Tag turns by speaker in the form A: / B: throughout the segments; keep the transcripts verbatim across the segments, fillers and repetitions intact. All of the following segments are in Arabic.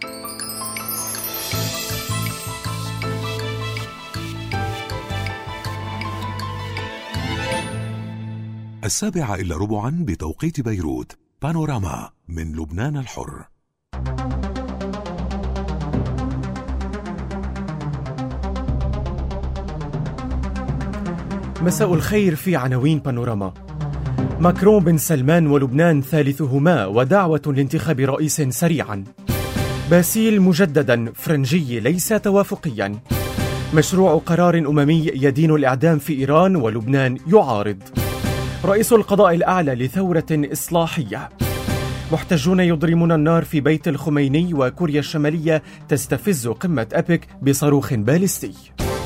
A: السابعة إلا ربعا بتوقيت بيروت. بانوراما من لبنان الحر.
B: مساء الخير. في عناوين بانوراما: ماكرون بن سلمان ولبنان ثالثهما ودعوة لانتخاب رئيس سريعا. باسيل مجددا فرنجي ليس توافقيا. مشروع قرار أممي يدين الإعدام في إيران ولبنان يعارض. رئيس القضاء الأعلى لثورة إصلاحية. محتجون يضرمون النار في بيت الخميني، وكوريا الشمالية تستفز قمة أبيك بصاروخ باليستي.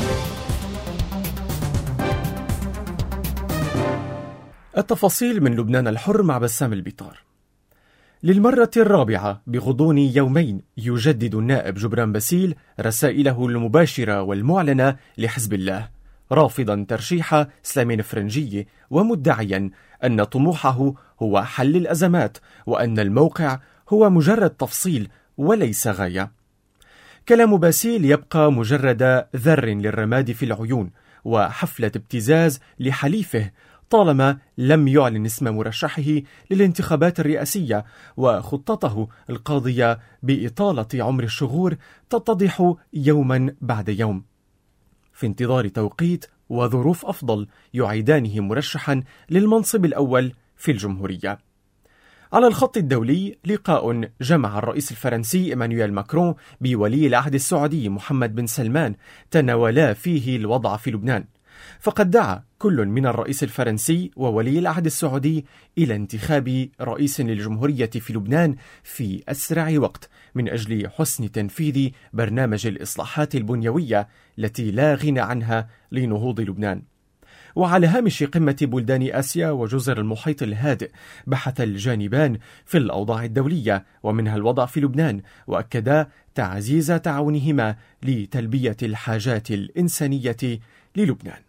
B: التفاصيل من لبنان الحر مع بسام البيطار. للمرة الرابعة بغضون يومين يجدد النائب جبران باسيل رسائله المباشرة والمعلنة لحزب الله، رافضا ترشيح سليمان فرنجي ومدعيا أن طموحه هو حل الأزمات، وأن الموقع هو مجرد تفصيل وليس غاية. كلام باسيل يبقى مجرد ذر للرماد في العيون وحفلة ابتزاز لحليفه طالما لم يعلن اسم مرشحه للانتخابات الرئاسية، وخطته القاضية بإطالة عمر الشغور تتضح يوما بعد يوم في انتظار توقيت وظروف أفضل يعيدانه مرشحا للمنصب الأول في الجمهورية. على الخط الدولي، لقاء جمع الرئيس الفرنسي إيمانويل ماكرون بولي العهد السعودي محمد بن سلمان تناولا فيه الوضع في لبنان، فقد دعا كل من الرئيس الفرنسي وولي العهد السعودي إلى انتخاب رئيس للجمهورية في لبنان في أسرع وقت من أجل حسن تنفيذ برنامج الإصلاحات البنيوية التي لا غنى عنها لنهوض لبنان. وعلى هامش قمة بلدان آسيا وجزر المحيط الهادئ، بحث الجانبان في الأوضاع الدولية ومنها الوضع في لبنان، وأكدا تعزيز تعاونهما لتلبية الحاجات الإنسانية للبنان.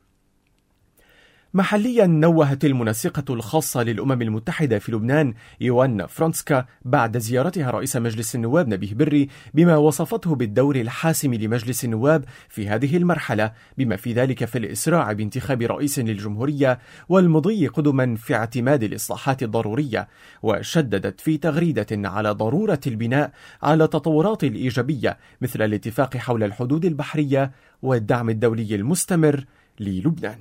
B: محليا، نوهت المنسقة الخاصة للأمم المتحدة في لبنان يوان فرانسكا بعد زيارتها رئيس مجلس النواب نبيه بري بما وصفته بالدور الحاسم لمجلس النواب في هذه المرحلة، بما في ذلك في الإسراع بانتخاب رئيس للجمهورية والمضي قدما في اعتماد الإصلاحات الضرورية، وشددت في تغريدة على ضرورة البناء على تطورات الإيجابية مثل الاتفاق حول الحدود البحرية والدعم الدولي المستمر للبنان.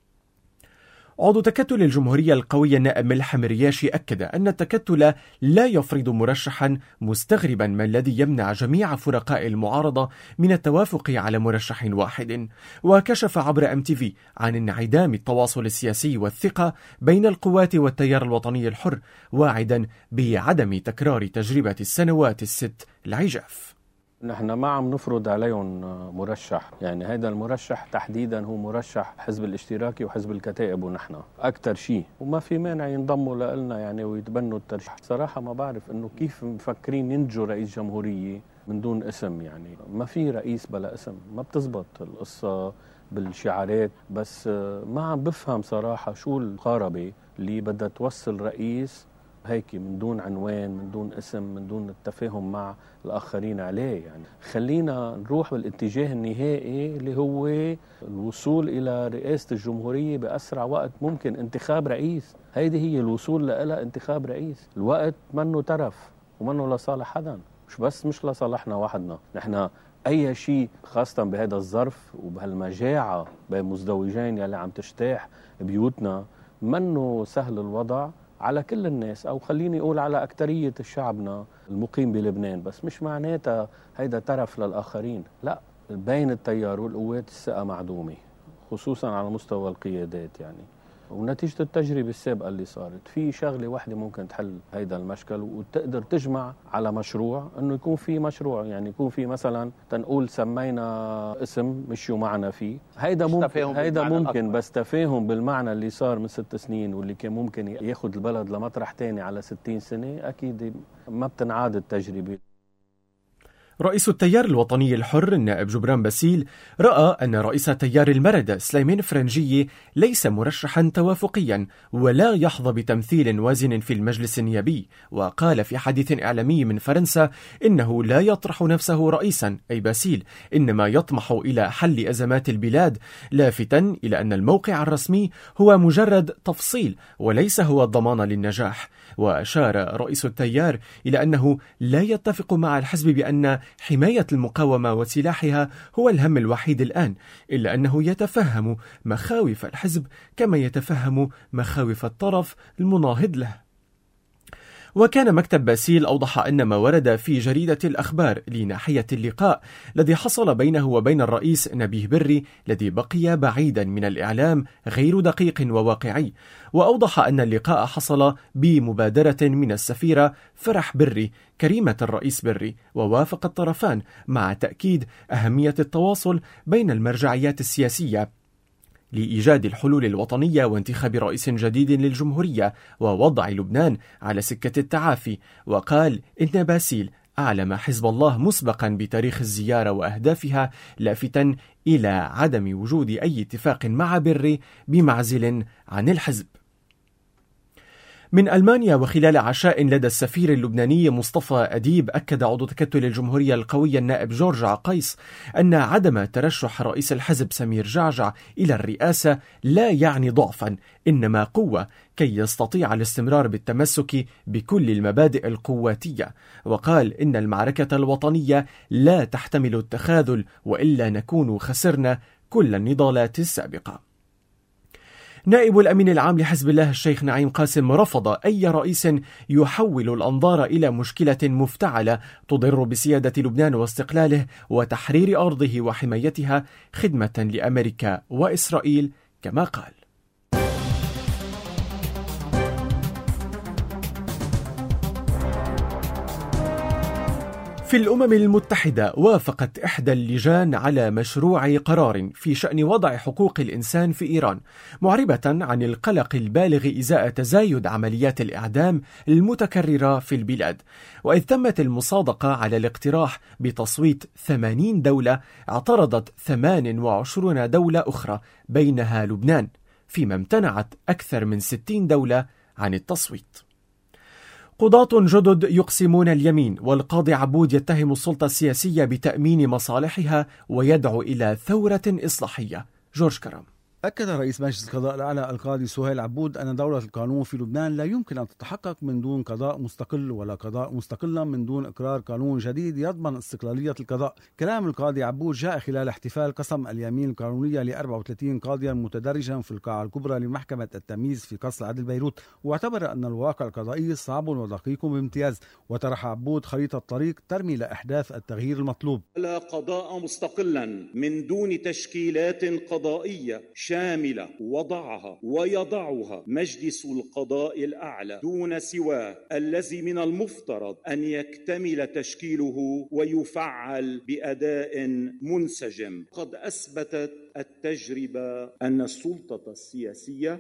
B: عضو تكتل الجمهورية القوي النائب ملحم رياشي أكد أن التكتل لا يفرض مرشحا، مستغربا ما الذي يمنع جميع فرقاء المعارضة من التوافق على مرشح واحد. وكشف عبر أم تي في عن انعدام التواصل السياسي والثقة بين القوات والتيار الوطني الحر، واعدا بعدم تكرار تجربة السنوات الست العجاف.
C: نحن ما عم نفرض عليهم مرشح، يعني هذا المرشح تحديدا هو مرشح حزب الاشتراكي وحزب الكتائب ونحن أكتر شيء، وما في مانع ينضموا لنا يعني ويتبنوا الترشيح. صراحة ما بعرف إنه كيف مفكرين ينجوا رئيس جمهورية من دون اسم، يعني ما في رئيس بلا اسم، ما بتزبط القصة بالشعارات. بس ما عم بفهم صراحة شو القاربة اللي بدها توصل رئيس هيك من دون عنوان، من دون اسم، من دون التفاهم مع الآخرين عليه. يعني خلينا نروح بالاتجاه النهائي اللي هو الوصول إلى رئاسة الجمهورية بأسرع وقت ممكن، انتخاب رئيس. هيدي هي الوصول لها، انتخاب رئيس. الوقت منه ترف ومنه لصالح حدا، مش بس مش لصالحنا وحدنا. نحن أي شيء خاصة بهذا الظرف وبهالمجاعة بين مزدوجين يلي عم تجتاح بيوتنا، منه سهل الوضع على كل الناس، أو خليني أقول على أكترية شعبنا المقيم بلبنان. بس مش معناتها هيدا ترف للآخرين، لا، بين التيار والقوات الثقة معدومة، خصوصا على مستوى القيادات. يعني ونتيجة التجربة السابقة اللي صارت، في شغلة واحدة ممكن تحل هيدا المشكل وتقدر تجمع على مشروع، انه يكون في مشروع، يعني يكون في مثلا تنقول سمينا اسم مشيوا معنا فيه، هيدا ممكن هيدا ممكن بس تفاهم بالمعنى اللي صار من ست سنين واللي كان ممكن ياخد البلد لمطرح تاني على ستين سنة، اكيد ما بتنعاد التجربة.
B: رئيس التيار الوطني الحر النائب جبران باسيل رأى أن رئيس تيار المردة سليمان فرنجية ليس مرشحا توافقيا ولا يحظى بتمثيل وازن في المجلس النيابي، وقال في حديث إعلامي من فرنسا إنه لا يطرح نفسه رئيسا أي باسيل، إنما يطمح إلى حل أزمات البلاد، لافتا إلى أن الموقع الرسمي هو مجرد تفصيل وليس هو الضمان للنجاح. وأشار رئيس التيار إلى أنه لا يتفق مع الحزب بأن حماية المقاومة وسلاحها هو الهم الوحيد الآن، إلا أنه يتفهم مخاوف الحزب كما يتفهم مخاوف الطرف المناهض له. وكان مكتب باسيل أوضح أن ما ورد في جريدة الأخبار لناحية اللقاء الذي حصل بينه وبين الرئيس نبيه بري الذي بقي بعيدا من الإعلام غير دقيق وواقعي، وأوضح أن اللقاء حصل بمبادرة من السفيرة فرح بري كريمة الرئيس بري، ووافق الطرفان مع تأكيد أهمية التواصل بين المرجعيات السياسية لإيجاد الحلول الوطنية وانتخاب رئيس جديد للجمهورية ووضع لبنان على سكة التعافي. وقال إن باسيل أعلم حزب الله مسبقا بتاريخ الزيارة وأهدافها، لافتا إلى عدم وجود أي اتفاق مع بري بمعزل عن الحزب. من ألمانيا، وخلال عشاء لدى السفير اللبناني مصطفى أديب، أكد عضو تكتل الجمهورية القوية النائب جورج عقيس أن عدم ترشح رئيس الحزب سمير جعجع إلى الرئاسة لا يعني ضعفا، إنما قوة كي يستطيع الاستمرار بالتمسك بكل المبادئ القواتية. وقال إن المعركة الوطنية لا تحتمل التخاذل، وإلا نكون خسرنا كل النضالات السابقة. نائب الأمين العام لحزب الله الشيخ نعيم قاسم رفض أي رئيس يحول الأنظار إلى مشكلة مفتعلة تضر بسيادة لبنان واستقلاله وتحرير أرضه وحمايتها خدمة لأمريكا وإسرائيل كما قال. في الأمم المتحدة وافقت إحدى اللجان على مشروع قرار في شأن وضع حقوق الإنسان في إيران، معربة عن القلق البالغ إزاء تزايد عمليات الإعدام المتكررة في البلاد. وإذ تمت المصادقة على الاقتراح بتصويت ثمانين دولة، اعترضت ثمان وعشرين دولة أخرى بينها لبنان، فيما امتنعت أكثر من ستين دولة عن التصويت. قضاة جدد يقسمون اليمين، والقاضي عبود يتهم السلطة السياسية بتأمين مصالحها ويدعو إلى ثورة إصلاحية. جورج كرم.
D: أكد رئيس مجلس القضاء الأعلى القاضي سهيل عبود أن دولة القانون في لبنان لا يمكن أن تتحقق من دون قضاء مستقل، ولا قضاء مستقلا من دون إقرار قانون جديد يضمن استقلالية القضاء. كلام القاضي عبود جاء خلال احتفال قسم اليمين القانونية ل أربعة وثلاثين قاضيا متدرجا في القاعة الكبرى لمحكمة التمييز في قصر عدل بيروت، واعتبر أن الواقع القضائي صعب ودقيق بامتياز، وطرح عبود خريطة طريق ترمي لإحداث التغيير المطلوب.
E: لا قضاء مستقلا من دون تشكيلات قضائية شاملة وضعها ويضعها مجلس القضاء الأعلى دون سواه، الذي من المفترض أن يكتمل تشكيله ويفعل بأداء منسجم. قد أثبتت التجربة أن السلطة السياسية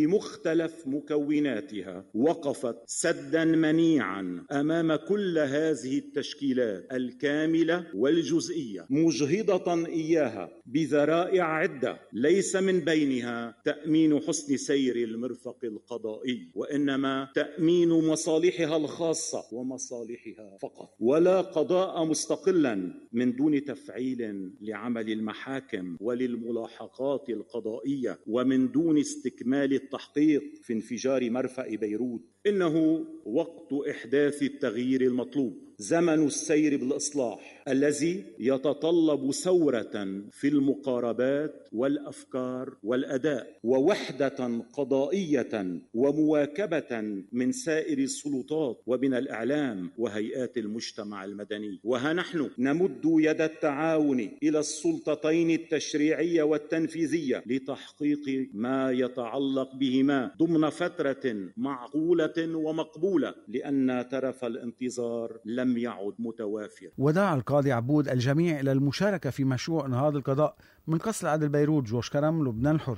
E: بمختلف مكوناتها وقفت سدا منيعا أمام كل هذه التشكيلات الكاملة والجزئية، مجهضة إياها بذرائع عدة، ليس من بينها تأمين حسن سير المرفق القضائي، وإنما تأمين مصالحها الخاصة ومصالحها فقط. ولا قضاء مستقلا من دون تفعيل لعمل المحاكم وللملاحقات القضائية، ومن دون استكمال التحقيق في انفجار مرفأ بيروت. إنه وقت إحداث التغيير المطلوب، زمن السير بالإصلاح الذي يتطلب ثورة في المقاربات والأفكار والأداء، ووحدة قضائية ومواكبة من سائر السلطات ومن الإعلام وهيئات المجتمع المدني. وها نحن نمد يد التعاون إلى السلطتين التشريعية والتنفيذية لتحقيق ما يتعلق بهما ضمن فترة معقولة ومقبولة، لأن ترف الانتظار لم يعد متوافر.
D: ودعا القاضي عبود الجميع إلى المشاركة في مشروع انهاض القضاء. من قصر عدل بيروت، جورج كرم، لبنان الحر.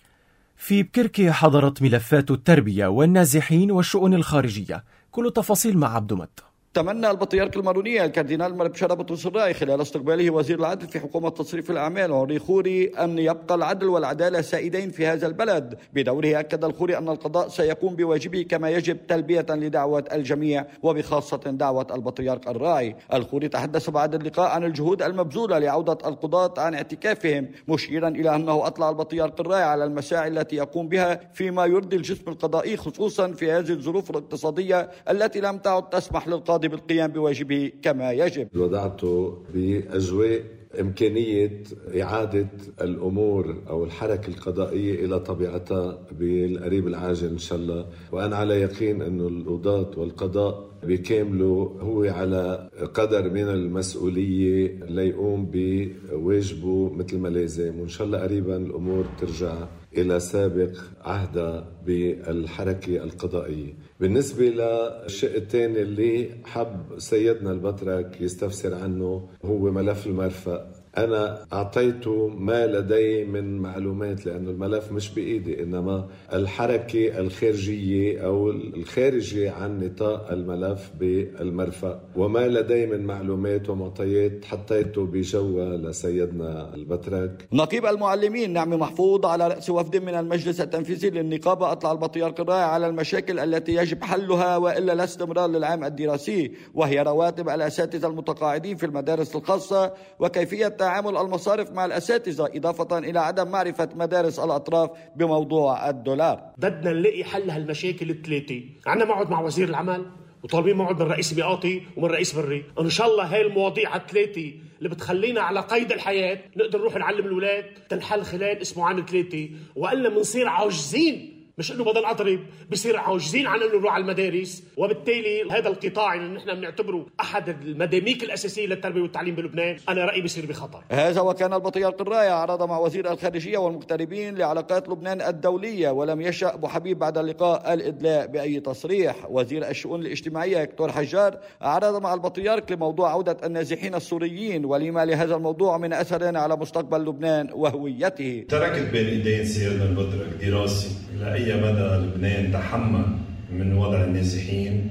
B: في بكركي حضرت ملفات التربية والنازحين والشؤون الخارجية. كل التفاصيل مع عبد مت.
F: تمنى البطريرك المارونية الكاردينال بشارة بطرس الراعي خلال استقباله وزير العدل في حكومة تصريف الأعمال هنري خوري أن يبقى العدل والعدالة سائدين في هذا البلد. بدوره أكد الخوري أن القضاء سيقوم بواجبه كما يجب تلبية لدعوة الجميع وبخاصة دعوة البطريرك الراعي. الخوري تحدث بعد اللقاء عن الجهود المبذولة لعودة القضاة عن اعتكافهم، مشيرا إلى أنه أطلع البطريرك الراعي على المساعي التي يقوم بها فيما يرضي الجسم القضائي، خصوصا في هذه الظروف الاقتصادية التي لم تعد تسمح للقاضي بالقيام بواجبه كما يجب.
G: وضعته بأجواء إمكانية إعادة الأمور أو الحركة القضائية إلى طبيعتها بالقريب العاجل إن شاء الله، وأنا على يقين أن القضاة والقضاء بكامله هو على قدر من المسؤولية ليقوم بواجبه مثل ما لازم، وإن شاء الله قريبا الأمور ترجع إلى سابق عهدها بالحركة القضائية. بالنسبة للشيء الثاني اللي حب سيدنا البطرك يستفسر عنه هو ملف المرفأ، أنا أعطيته ما لدي من معلومات لأنه الملف مش بإيدي، إنما الحركة الخارجية أو الخارجة عن نطاق الملف بالمرفأ، وما لدي من معلومات ومعطيات حطيته بجوة لسيدنا البطرك.
F: نقيب المعلمين نعمي محفوظ على رأس وفد من المجلس التنفيذي للنقابة أطلع البطريرك الراعي على المشاكل التي يجب حلها وإلا لا استمرار للعام الدراسي، وهي رواتب الأساتذة المتقاعدين في المدارس الخاصة وكيفية تعامل المصارف مع الأساتذة، إضافة إلى عدم معرفة مدارس الأطراف بموضوع الدولار.
H: بدنا نلاقي حل هالمشاكل الثلاثة. عنا موعد مع وزير العمل وطالبين موعد من رئيس بياطي ومن رئيس بري. إن شاء الله هاي المواضيع الثلاثة اللي بتخلينا على قيد الحياة نقدر نروح نعلم الأولاد تنحل خلال أسبوعين ثلاثة، وإلا منصير عاجزين، مش انه بدل اضرب بصير عاجزين عن انه نروح على المدارس، وبالتالي هذا القطاع اللي نحن بنعتبره احد المداميك الاساسيه للتربيه والتعليم بلبنان انا رايي بيصير بخطر.
F: هذا وكان البطريرك الراعي عرض مع وزير الخارجيه والمقتربين لعلاقات لبنان الدوليه، ولم يشأ ابو حبيب بعد اللقاء الادلاء باي تصريح. وزير الشؤون الاجتماعيه دكتور حجار عرض مع البطريرك لموضوع عوده النازحين السوريين ولما لهذا الموضوع من اثر على مستقبل لبنان وهويته.
I: تركت بين ايدين سيدنا البطرك دراسي لاي مدى لبنان تحمل من وضع النازحين،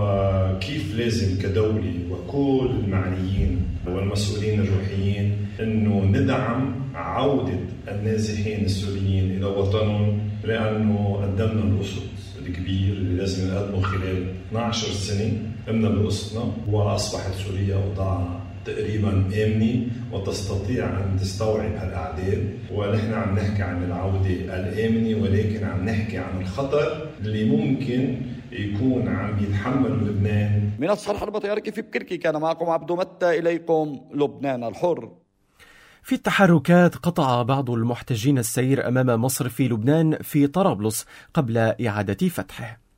I: وكيف لازم كدولة وكل المعنيين والمسؤولين الروحيين انه ندعم عودة النازحين السوريين الى وطنهم، لانه قدمنا القسط الكبير اللي لازم نقدمه خلال اثنعش عشر سنة قمنا بقسطنا، واصبحت سوريا اوضاعها تقريبا آمنة وتستطيع أن تستوعب هالأعداد، ونحن عم نحكي عن العودة الآمنة، ولكن عم نحكي عن الخطر اللي ممكن يكون عم يتحمل لبنان.
F: من الصرح البطريركي في بكركي كان معكم عبدو متى، إليكم لبنان الحر.
B: في التحركات قطع بعض المحتجين السير أمام مصرف لبنان في طرابلس قبل إعادة فتحه.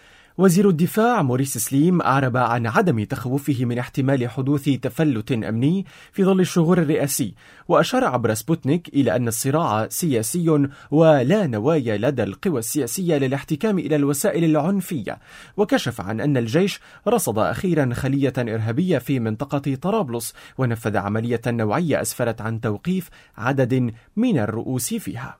B: وزير الدفاع موريس سليم أعرب عن عدم تخوفه من احتمال حدوث تفلت أمني في ظل الشهور الرئاسي، وأشار عبر سبوتنيك إلى أن الصراع سياسي ولا نوايا لدى القوى السياسية للاحتكام إلى الوسائل العنفية، وكشف عن أن الجيش رصد أخيرا خلية إرهابية في منطقة طرابلس ونفذ عملية نوعية أسفرت عن توقيف عدد من الرؤوس فيها.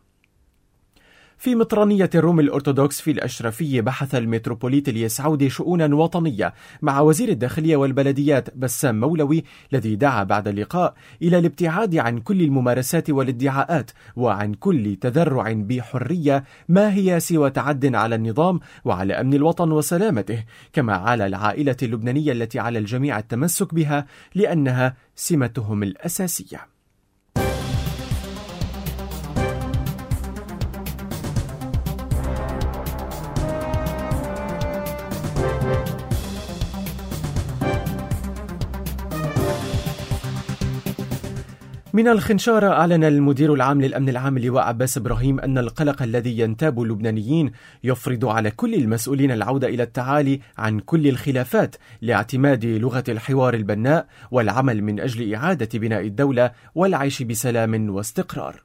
B: في مطرانية الروم الأرثوذكس في الأشرفية بحث المتروبوليت الياس عودي شؤونا وطنية مع وزير الداخلية والبلديات بسام مولوي، الذي دعا بعد اللقاء إلى الابتعاد عن كل الممارسات والادعاءات وعن كل تذرع بحرية ما هي سوى تعد على النظام وعلى أمن الوطن وسلامته، كما على العائلة اللبنانية التي على الجميع التمسك بها لأنها سمتهم الأساسية. من الخنشارة أعلن المدير العام للأمن العام اللواء عباس إبراهيم أن القلق الذي ينتاب اللبنانيين يفرض على كل المسؤولين العودة إلى التعالي عن كل الخلافات لاعتماد لغة الحوار البناء والعمل من أجل إعادة بناء الدولة والعيش بسلام واستقرار.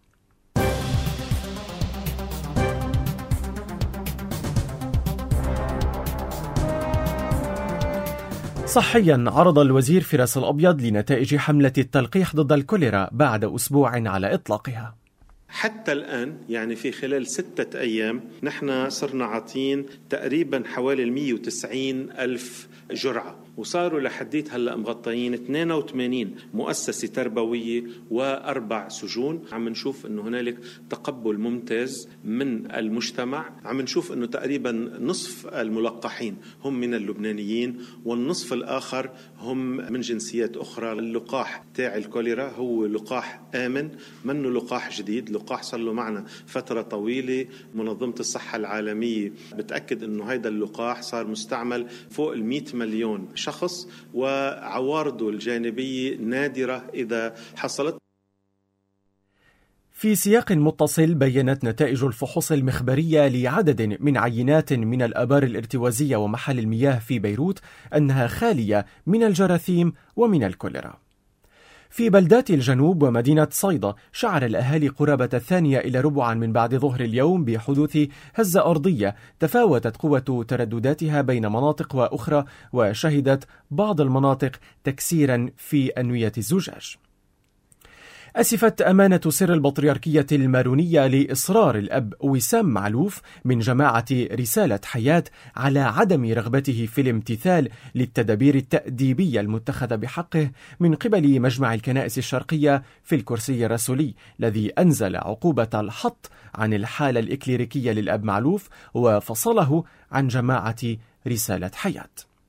B: صحيا عرض الوزير فراس الأبيض لنتائج حملة التلقيح ضد الكوليرا بعد أسبوع على إطلاقها.
J: حتى الآن يعني في خلال ستة أيام نحن صرنا عاطين تقريبا حوالي مئة وتسعين ألف جرعة، وصاروا لحديت هلأ مغطيين اثنين وثمانين مؤسسة تربوية وأربع سجون. عم نشوف أنه هنالك تقبل ممتاز من المجتمع. عم نشوف أنه تقريبا نصف الملقحين هم من اللبنانيين والنصف الآخر هم من جنسيات أخرى. اللقاح تاع الكوليرا هو لقاح آمن، منه لقاح جديد، لقاح صار له معنا فترة طويلة. منظمة الصحة العالمية بتأكد أنه هذا اللقاح صار مستعمل فوق المئة مليون شخص، وعوارضه الجانبية نادرة إذا حصلت.
B: في سياق متصل، بيّنت نتائج الفحوص المخبرية لعدد من عينات من الآبار الارتوازية ومحال المياه في بيروت أنها خالية من الجراثيم ومن الكوليرا. في بلدات الجنوب ومدينة صيدا، شعر الأهالي قرابة الثانية إلى ربعا من بعد ظهر اليوم بحدوث هزة أرضية تفاوتت قوة تردداتها بين مناطق وأخرى، وشهدت بعض المناطق تكسيرا في أنوية الزجاج. أسفت أمانة سر البطريركية المارونية لإصرار الأب وسام معلوف من جماعة رسالة حياة على عدم رغبته في الامتثال للتدابير التأديبية المتخذة بحقه من قبل مجمع الكنائس الشرقية في الكرسي الرسولي، الذي أنزل عقوبة الحط عن الحالة الإكليريكية للأب معلوف وفصله عن جماعة رسالة حياة.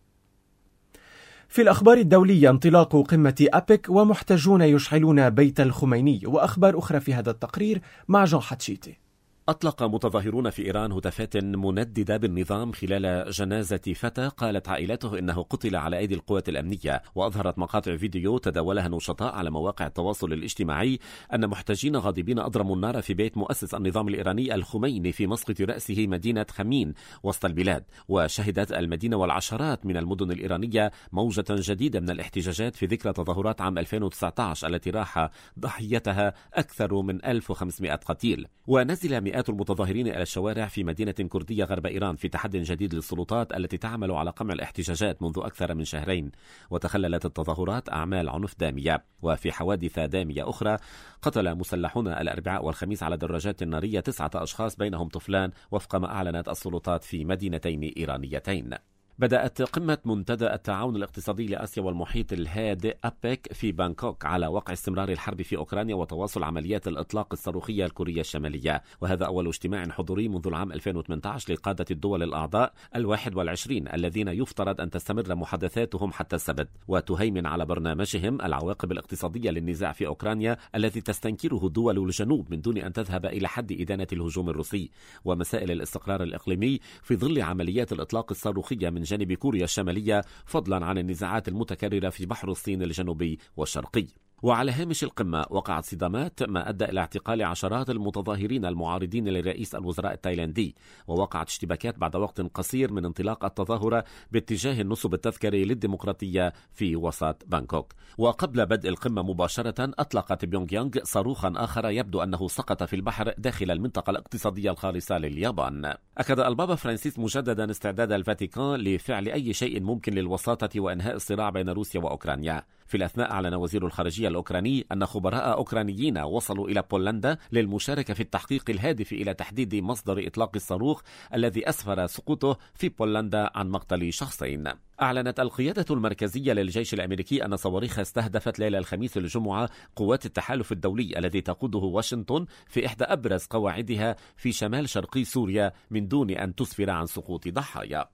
B: في الأخبار الدولية، انطلاق قمة أبيك ومحتجون يشعلون بيت الخميني، وأخبار أخرى في هذا التقرير مع جون حتشيتي.
K: أطلق متظاهرون في إيران هتافات منددة بالنظام خلال جنازة فتى قالت عائلته إنه قتل على أيدي القوات الأمنية. وأظهرت مقاطع فيديو تداولها نشطاء على مواقع التواصل الاجتماعي أن محتجين غاضبين أضرموا النار في بيت مؤسس النظام الإيراني الخميني في مسقط رأسه مدينة خمين وسط البلاد. وشهدت المدينة والعشرات من المدن الإيرانية موجة جديدة من الاحتجاجات في ذكرى تظاهرات عام ألفين وتسعة عشر التي راح ضحيتها أكثر من ألف وخمسمائة قتيل. ونزل مئات المتظاهرين إلى الشوارع في مدينة كردية غرب إيران في تحد جديد للسلطات التي تعمل على قمع الاحتجاجات منذ أكثر من شهرين. وتخللت التظاهرات أعمال عنف دامية. وفي حوادث دامية أخرى، قتل مسلحون الأربعاء والخميس على دراجات نارية تسعة أشخاص بينهم طفلان وفق ما أعلنت السلطات في مدينتين إيرانيتين. بدأت قمة منتدى التعاون الاقتصادي لآسيا والمحيط الهادئ أبيك في بانكوك على وقع استمرار الحرب في أوكرانيا وتواصل عمليات الإطلاق الصاروخية الكورية الشمالية. وهذا أول اجتماع حضوري منذ العام ألفين وثمانية عشر لقادة الدول الأعضاء الواحد والعشرين الذين يفترض أن تستمر محادثاتهم حتى السبت، وتهيمن على برنامجهم العواقب الاقتصادية للنزاع في أوكرانيا الذي تستنكره دول الجنوب من دون أن تذهب إلى حد إدانة الهجوم الروسي، ومسائل الاستقرار الإقليمي في ظل عمليات الإطلاق الصاروخية من جانب كوريا الشمالية، فضلا عن النزاعات المتكررة في بحر الصين الجنوبي والشرقي. وعلى هامش القمة وقعت صدامات ما أدى إلى اعتقال عشرات المتظاهرين المعارضين لرئيس الوزراء التايلاندي. ووقعت اشتباكات بعد وقت قصير من انطلاق التظاهرة باتجاه النصب التذكاري للديمقراطية في وسط بانكوك. وقبل بدء القمة مباشرة، أطلقت بيونغ يانغ صاروخا آخر يبدو أنه سقط في البحر داخل المنطقة الاقتصادية الخالصة لليابان. أكد البابا فرانسيس مجددا استعداد الفاتيكان لفعل أي شيء ممكن للوساطة وإنهاء الصراع بين روسيا وأوكرانيا. في الأثناء أعلن وزير الخارجية الأوكراني أن خبراء أوكرانيين وصلوا إلى بولندا للمشاركة في التحقيق الهادف إلى تحديد مصدر إطلاق الصاروخ الذي أسفر سقوطه في بولندا عن مقتل شخصين. أعلنت القيادة المركزية للجيش الأمريكي أن صواريخ استهدفت ليلة الخميس الجمعة قوات التحالف الدولي الذي تقوده واشنطن في إحدى أبرز قواعدها في شمال شرقي سوريا من دون أن تسفر عن سقوط ضحايا.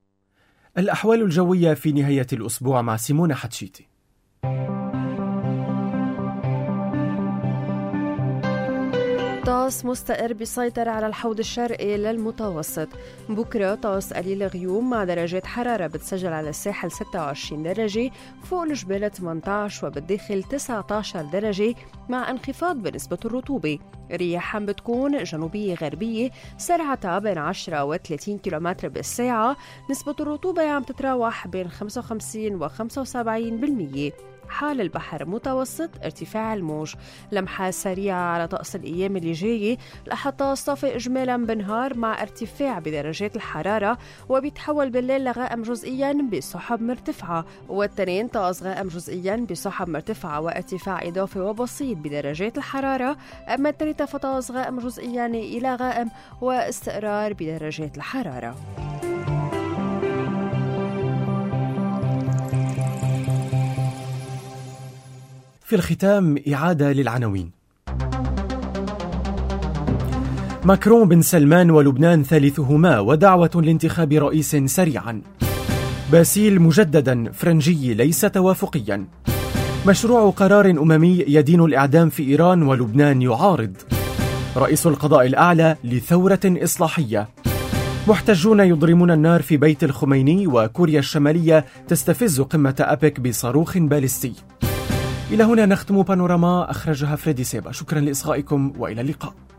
B: الأحوال الجوية في نهاية الأسبوع مع سيمونة حتشيتي.
L: طقس مستقر بيسيطر على الحوض الشرقي للمتوسط. بكرة طقس قليل غيوم مع درجات حرارة بتسجل على الساحل ستة وعشرين درجة، فوق الجبال ثمانية عشر وبالداخل تسعة عشر درجة مع انخفاض بنسبة الرطوبة. رياح عم بتكون جنوبية غربية سرعتها بين عشرة و ثلاثين كيلومتر بالساعة. نسبة الرطوبة عم تتراوح بين خمسة وخمسين و خمسة وسبعين بالمية. حال البحر متوسط، ارتفاع الموج. لمحة سريعة على طقس الأيام اللي جاية. الأحد طقس طافئ إجمالا بالنهار مع ارتفاع بدرجات الحرارة، وبيتحول بالليل لغائم جزئيا بسحب مرتفعة. والتنين طقس غائم جزئيا بسحب مرتفعة وارتفاع إضافي وبسيط بدرجات الحرارة. أما الثالثة فطقس غائم جزئيا إلى غائم واستقرار بدرجات الحرارة.
B: في الختام إعادة للعناوين. ماكرون بن سلمان ولبنان ثالثهما ودعوة لانتخاب رئيس سريعا. باسيل مجددا فرنجي ليس توافقيا. مشروع قرار أممي يدين الإعدام في إيران ولبنان يعارض. رئيس القضاء الأعلى لثورة إصلاحية. محتجون يضرمون النار في بيت الخميني وكوريا الشمالية تستفز قمة أبيك بصاروخ باليستي. إلى هنا نختم بانوراما، أخرجها فريدي سيبا. شكرا لإصغائكم وإلى اللقاء.